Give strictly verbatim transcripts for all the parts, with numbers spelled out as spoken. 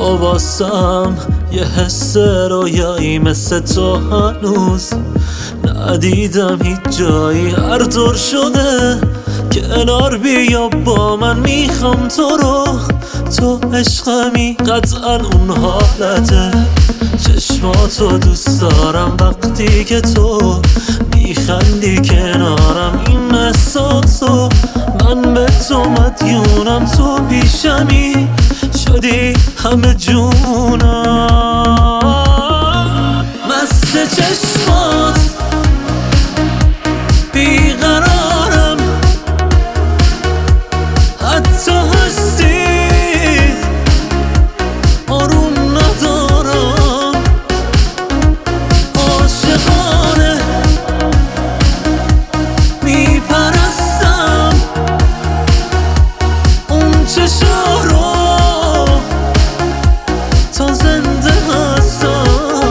تو واسم یه حس رویایی مثل تو هنوز ندیدم هیچ جایی، هر طور شده کنار بیا با من، میخوام تو رو، تو عشقمی قطعا اون حالته. چشماتو دوست دارم وقتی که تو میخندی کنارم، این احساسو من به تو مدیونم، تو پیشمی شدی همه جونم. مست چشمات بیقرارم، حتی هستی آروم ندارم، عاشقانه میپرستم اون چشا رو تا زنده هستم.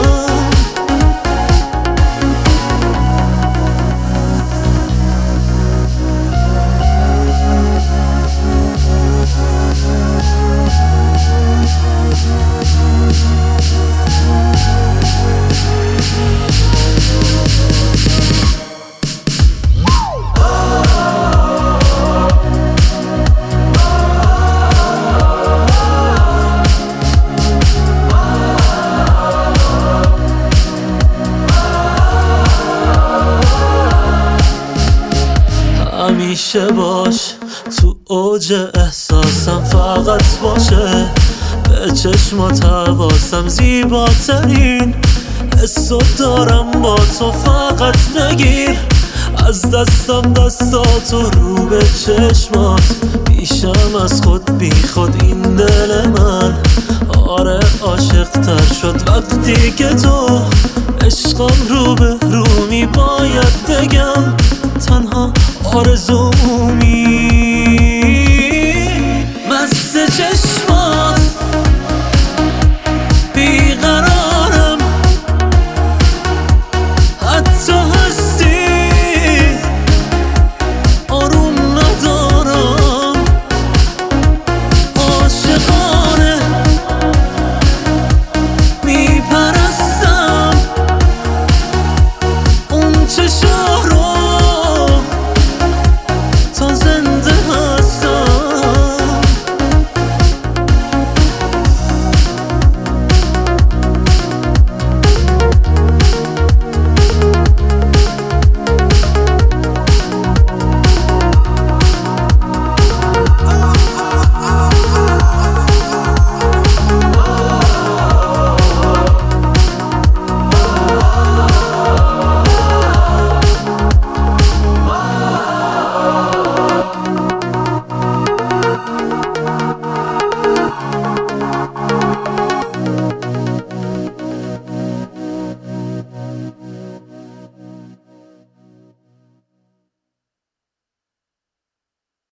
همیشه باش تو اوج احساسم، فقط باشه به چشمات حواسم، زیباترین حسو دارم با تو، فقط نگیر از دستم دستاتو، رو به چشمات بیشم از خود بی خود این دل من، آره عاشق تر شد وقتی که تو عشقم رو به رومی، باید بگم تنها آرزومی. مست چشمات بیقرارم، حتی هستی آروم ندارم، عاشقانه میپرستم اون چشم